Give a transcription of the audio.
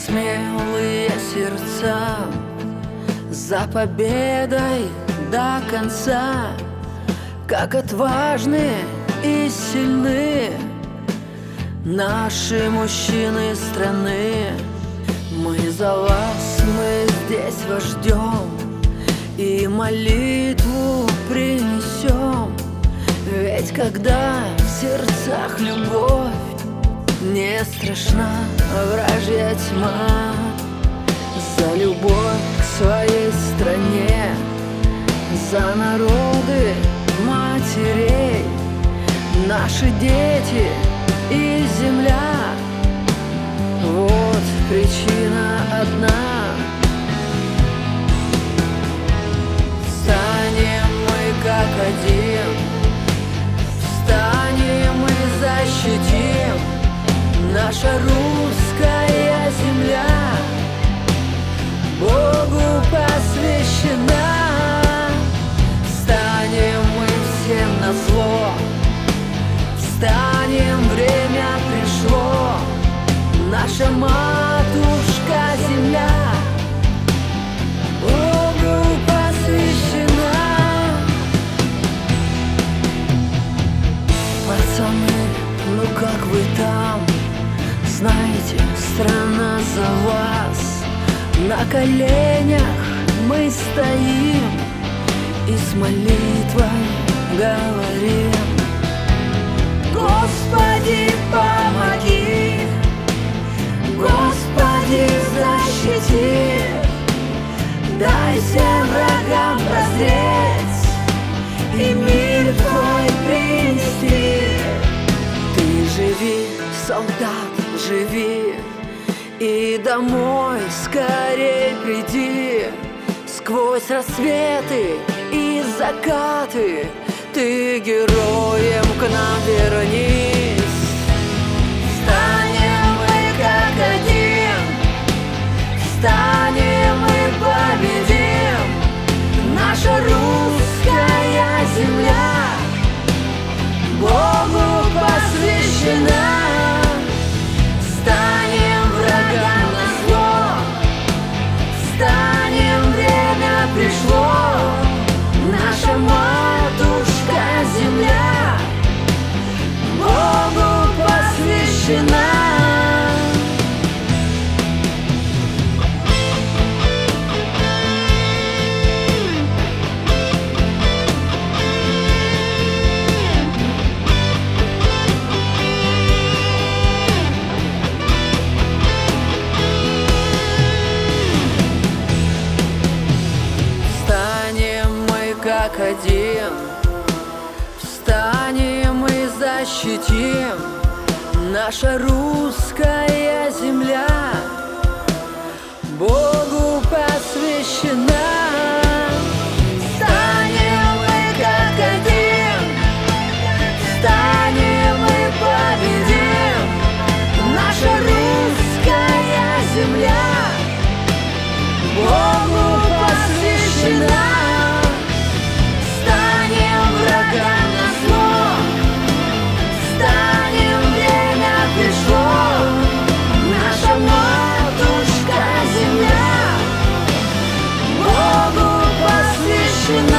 смелые сердца, за победой до конца, как отважны и сильны наши мужчины страны. Мы за вас, мы здесь вас ждем и молитву принесем. Ведь когда в сердцах любовь, не страшна вражья тьма. За любовь к своей стране, за народы матерей, наши дети и земля. Вот причина одна. Встанем мы как один, встанем и защитим. Наша русская земля Богу посвящена. Встанем мы всем назло, встанем, время пришло. Наша матушка земля Богу посвящена. Пацаны, ну как вы там? Знаете, страна за вас. На коленях мы стоим и с молитвой говорим: Господи, помоги, Господи, защити, дай всем врагам прозреть и мир Твой принести. Ты живи, солдат, живи, и домой скорей приди. Сквозь рассветы и закаты ты героем к нам вернись. Встанем мы как один, встанем и победим. Наша русская земля Богу посвящена. Встанем врагам назло, встанем, время пришло. Наша матушка земля Богу посвящена. Как один, встанем и защитим. Наша русская земля Богу посвящена. Встанем мы как один, встанем и победим. Наша русская земля Богу посвящена. Врагам назло, встанем, время пришло. Наша матушка земля Богу посвящена.